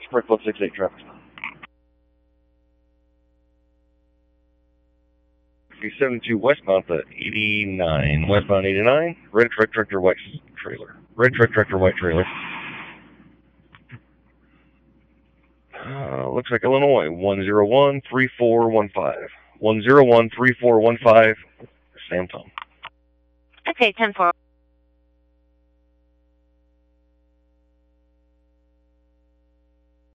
Sprint Club 68 traffic. 72 westbound to 89. Westbound 89. Red truck tractor white trailer. Red truck tractor white trailer. Looks like Illinois. 1013415. 1013415. Sam Tom. Okay, 10-4.